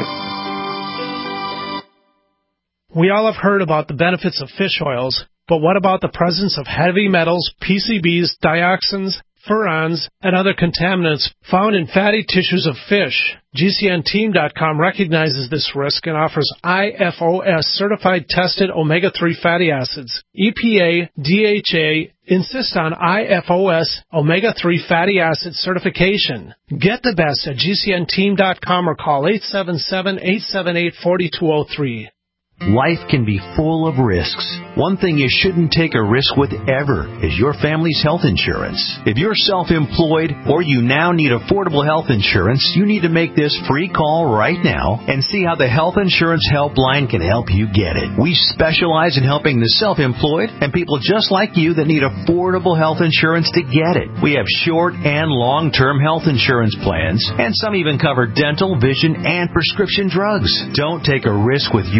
S24: We all have heard about the benefits of fish oils, but what about the presence of heavy metals, P C Bs, dioxins, furans, and other contaminants found in fatty tissues of fish? G C N team dot com recognizes this risk and offers I F O S certified tested omega three fatty acids. E P A, D H A insist on I F O S omega three fatty acid certification. Get the best at G C N team dot com or call eight seven seven, eight seven eight, four two zero three.
S25: Life can be full of risks. One thing you shouldn't take a risk with ever is your family's health insurance. If you're self-employed or you now need affordable health insurance, you need to make this free call right now and see how the Health Insurance Helpline can help you get it. We specialize in helping the self-employed and people just like you that need affordable health insurance to get it. We have short and long-term health insurance plans, and some even cover dental, vision, and prescription drugs. Don't take a risk with your family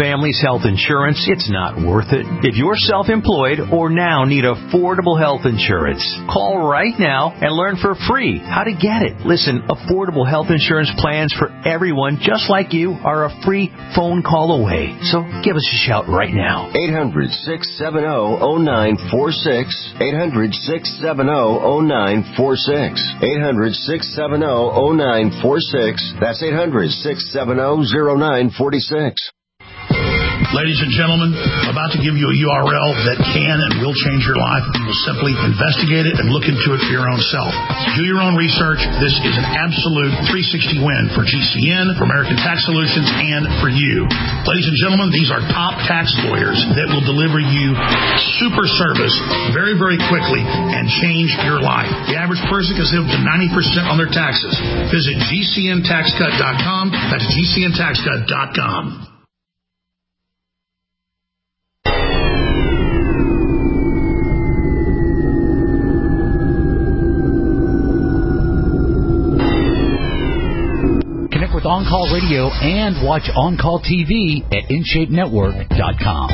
S25: family's health insurance, it's not worth it. If you're self-employed or now need affordable health insurance, call right now and learn for free how to get it. Listen, affordable health insurance plans for everyone just like you are a free phone call away. So give us a shout right now.
S6: eight hundred, six seven zero, zero nine four six. eight hundred, six seven zero, zero nine four six. eight hundred, six seven zero, zero nine four six. That's eight hundred, six seven zero, zero nine four six.
S1: Ladies and gentlemen, I'm about to give you a U R L that can and will change your life. You will simply investigate it and look into it for your own self. Do your own research. This is an absolute three sixty win for G C N, for American Tax Solutions, and for you. Ladies and gentlemen, these are top tax lawyers that will deliver you super service very, very quickly and change your life. The average person can save up to ninety percent on their taxes. Visit G C N tax cut dot com. That's G C N tax cut dot com.
S7: With On Call Radio and watch On Call T V at in shape network dot com.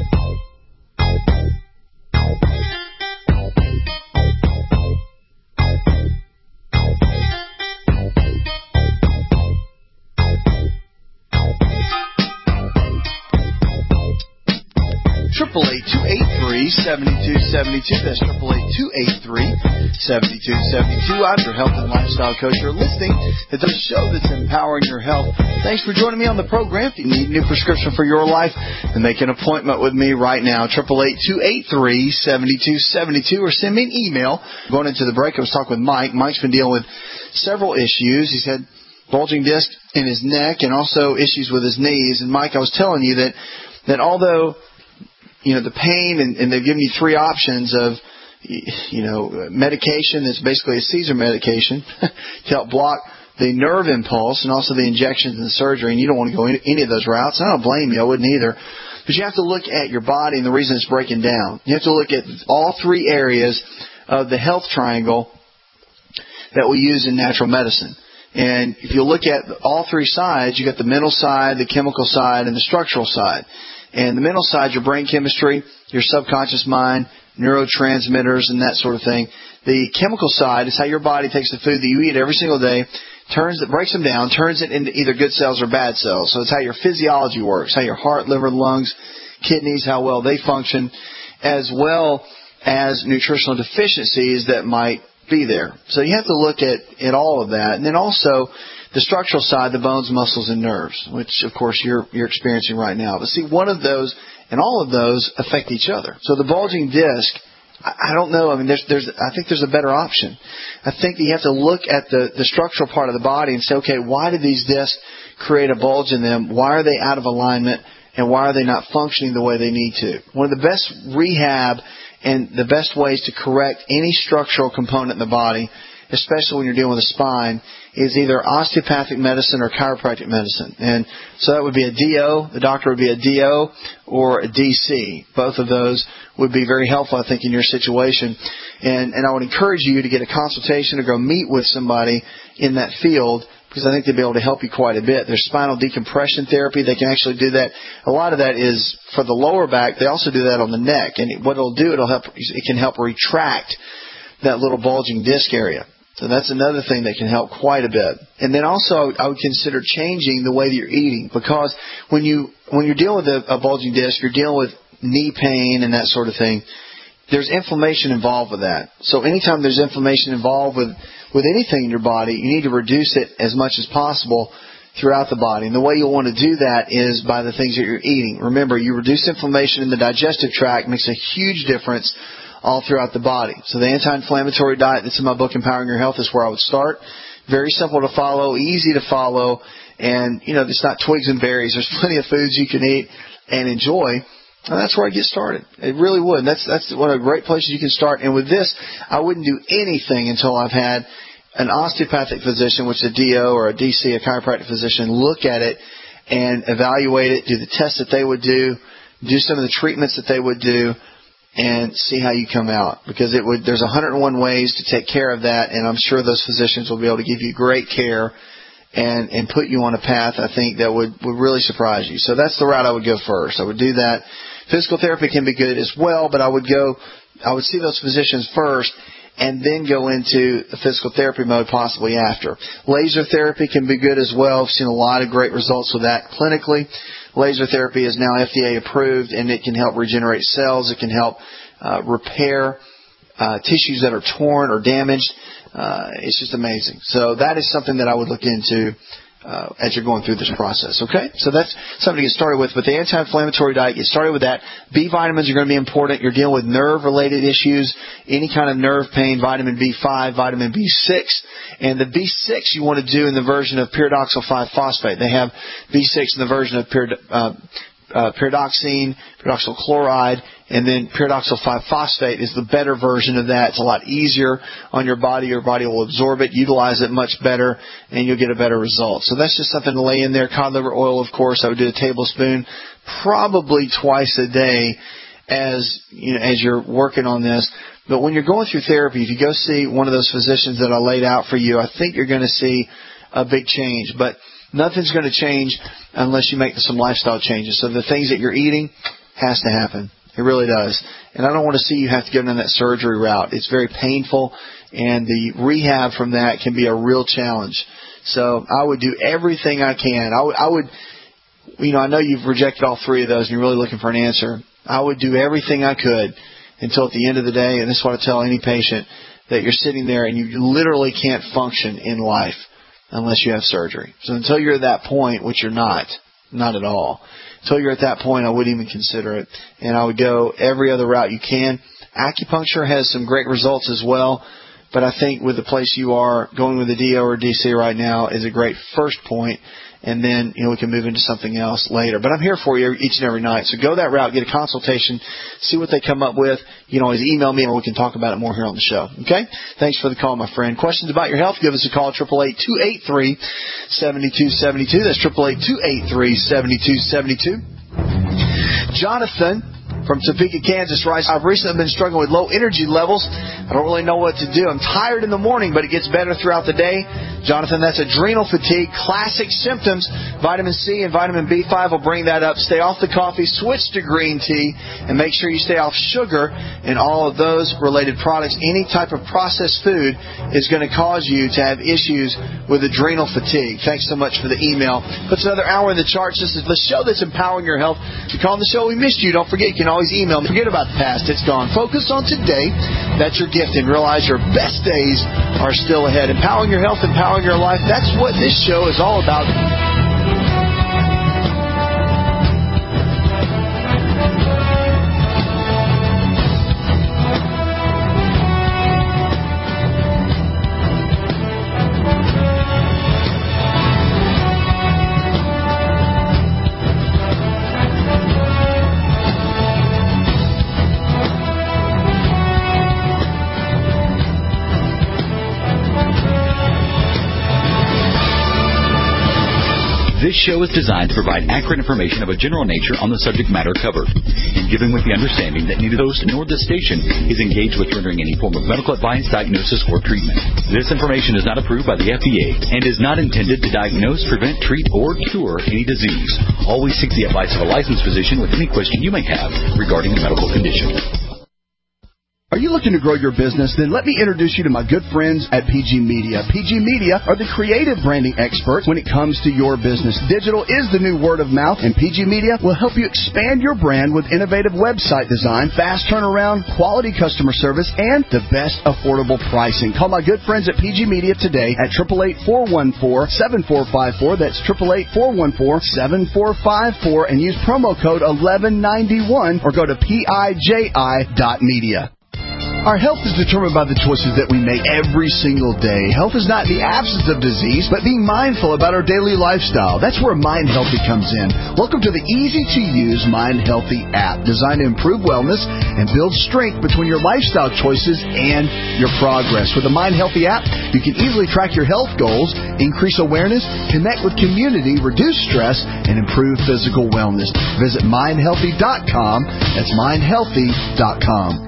S13: Triple eight two eight three seventy two seventy two. That's triple eight two eight three seventy two seventy two. I'm your health and lifestyle coach. You're listening to the show that's empowering your health. Thanks for joining me on the program. If you need a new prescription for your life, then make an appointment with me right now. Triple eight two eight three seventy two seventy two, or send me an email. Going into the break, I was talking with Mike. Mike's been dealing with several issues. He's had bulging disc in his neck and also issues with his knees. And Mike, I was telling you that that although you know, the pain, and, and they've given you three options of, you know, medication that's basically a Caesar medication to help block the nerve impulse and also the injections and the surgery, and you don't want to go any, any of those routes. I don't blame you. I wouldn't either. But you have to look at your body and the reason it's breaking down. You have to look at all three areas of the health triangle that we use in natural medicine. And if you look at all three sides, you got the mental side, the chemical side, and the structural side. And the mental side, your brain chemistry, your subconscious mind, neurotransmitters, and that sort of thing. The chemical side is how your body takes the food that you eat every single day, turns it, breaks them down, turns it into either good cells or bad cells. So it's how your physiology works, how your heart, liver, lungs, kidneys, how well they function, as well as nutritional deficiencies that might be there. So you have to look at, at all of that. And then also the structural side, the bones, muscles, and nerves, which, of course, you're you're experiencing right now. But see, one of those and all of those affect each other. So the bulging disc, I, I don't know. I mean, there's there's I think there's a better option. I think that you have to look at the, the structural part of the body and say, okay, why do these discs create a bulge in them? Why are they out of alignment? And why are they not functioning the way they need to? One of the best rehab and the best ways to correct any structural component in the body, especially when you're dealing with the spine, is either osteopathic medicine or chiropractic medicine. And so that would be a D O. The doctor would be a D O or a D C. Both of those would be very helpful, I think, in your situation. And, and I would encourage you to get a consultation or go meet with somebody in that field, because I think they'll be able to help you quite a bit. There's spinal decompression therapy. They can actually do that. A lot of that is for the lower back. They also do that on the neck. And what it'll do, it'll help, it can help retract that little bulging disc area. So that's another thing that can help quite a bit. And then also I would consider changing the way that you're eating, because when, you, when you're dealing with a, a bulging disc, you're dealing with knee pain and that sort of thing. There's inflammation involved with that. So anytime there's inflammation involved with, with anything in your body, you need to reduce it as much as possible throughout the body. And the way you'll want to do that is by the things that you're eating. Remember, you reduce inflammation in the digestive tract, makes a huge difference all throughout the body. So the anti-inflammatory diet that's in my book, Empowering Your Health, is where I would start. Very simple to follow, easy to follow, and, you know, it's not twigs and berries. There's plenty of foods you can eat and enjoy, and that's where I get started. It really would. That's that's one of the great places you can start. And with this, I wouldn't do anything until I've had an osteopathic physician, which is a D O or a D C, a chiropractic physician, look at it and evaluate it, do the tests that they would do, do some of the treatments that they would do, and see how you come out. Because it would, there's one hundred one ways to take care of that, and I'm sure those physicians will be able to give you great care and, and put you on a path, I think, that would, would really surprise you. So that's the route I would go first. I would do that. Physical therapy can be good as well, but I would go, I would see those physicians first and then go into the physical therapy mode possibly after. Laser therapy can be good as well. I've seen a lot of great results with that clinically. Laser therapy is now F D A approved, and it can help regenerate cells. It can help uh, repair uh, tissues that are torn or damaged. Uh, it's just amazing. So that is something that I would look into uh, as you're going through this process. Okay? So that's something to get started with. But the anti-inflammatory diet, get started with that. B vitamins are going to be important. You're dealing with nerve-related issues, any kind of nerve pain, vitamin B five, vitamin B six. And the B six you want to do in the version of pyridoxal five phosphate. They have B six in the version of pyrid- uh, uh, pyridoxine, pyridoxal chloride, and then pyridoxal five phosphate is the better version of that. It's a lot easier on your body. Your body will absorb it, utilize it much better, and you'll get a better result. So that's just something to lay in there. Cod liver oil, of course, I would do a tablespoon probably twice a day as you know, as you're working on this. But when you're going through therapy, if you go see one of those physicians that I laid out for you, I think you're going to see a big change. But nothing's going to change unless you make some lifestyle changes. So the things that you're eating has to happen. It really does. And I don't want to see you have to go down that surgery route. It's very painful, and the rehab from that can be a real challenge. So I would do everything I can. I would, I would, you know, I know you've rejected all three of those and you're really looking for an answer. I would do everything I could until at the end of the day, and this is what I tell any patient, that you're sitting there and you literally can't function in life unless you have surgery. So until you're at that point, which you're not, not at all, until you're at that point, I wouldn't even consider it. And I would go every other route you can. Acupuncture has some great results as well, but I think with the place you are, going with the D O or D C right now is a great first point. And then, you know, we can move into something else later. But I'm here for you each and every night. So go that route, get a consultation, see what they come up with. You can always email me and we can talk about it more here on the show. Okay? Thanks for the call, my friend. Questions about your health, give us a call, eight eight eight, two eight three, seven two seven two. That's eight eight eight, two eight three, seven two seven two. Jonathan from Topeka, Kansas writes, I've recently been struggling with low energy levels. I don't really know what to do. I'm tired in the morning, but it gets better throughout the day. Jonathan, that's adrenal fatigue, classic symptoms. Vitamin C and vitamin B five will bring that up. Stay off the coffee, switch to green tea, and make sure you stay off sugar and all of those related products. Any type of processed food is going to cause you to have issues with adrenal fatigue. Thanks so much for the email. Puts another hour in the charts. This is the show that's empowering your health. If you call the show, we missed you. Don't forget, you can always email me. Forget about the past. It's gone. Focus on today. That's your gift, and realize your best days are still ahead. Empowering your health, empowering your life. That's what this show is all about.
S7: This show is designed to provide accurate information of a general nature on the subject matter covered, and given with the understanding that neither the host nor the station is engaged with rendering any form of medical advice, diagnosis, or treatment. This information is not approved by the F D A and is not intended to diagnose, prevent, treat, or cure any disease. Always seek the advice of a licensed physician with any question you may have regarding a medical condition.
S14: Are you looking to grow your business? Then let me introduce you to my good friends at P G Media. P G Media are the creative branding experts when it comes to your business. Digital is the new word of mouth, and P G Media will help you expand your brand with innovative website design, fast turnaround, quality customer service, and the best affordable pricing. Call my good friends at P G Media today at eight eight eight, four one four, seven four five four. That's eight eight eight, four one four, seven four five four, and use promo code eleven ninety-one or go to P I J I dot media.
S15: Our health is determined by the choices that we make every single day. Health is not the absence of disease, but being mindful about our daily lifestyle. That's where Mind Healthy comes in. Welcome to the easy-to-use Mind Healthy app, designed to improve wellness and build strength between your lifestyle choices and your progress. With the Mind Healthy app, you can easily track your health goals, increase awareness, connect with community, reduce stress, and improve physical wellness. Visit mind healthy dot com. That's mind healthy dot com.